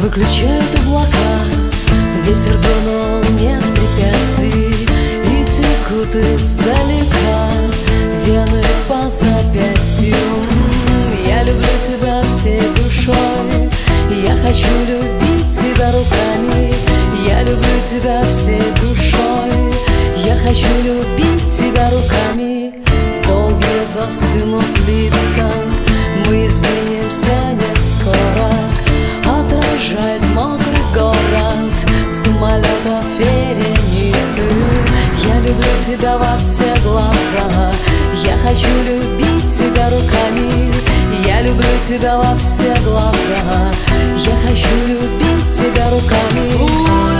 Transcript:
Выключают облака, ветер дунул, нет препятствий, и текут издалека вены по запястью. Я люблю тебя всей душой, я хочу любить тебя руками. Я люблю тебя всей душой, я хочу любить тебя руками. Долгие застынут лица, мы изменимся не скоро. Отражает мокрый город самолетов вереницу. Я люблю тебя во все глаза, я хочу любить тебя руками. Я люблю тебя во все глаза, я хочу любить тебя руками.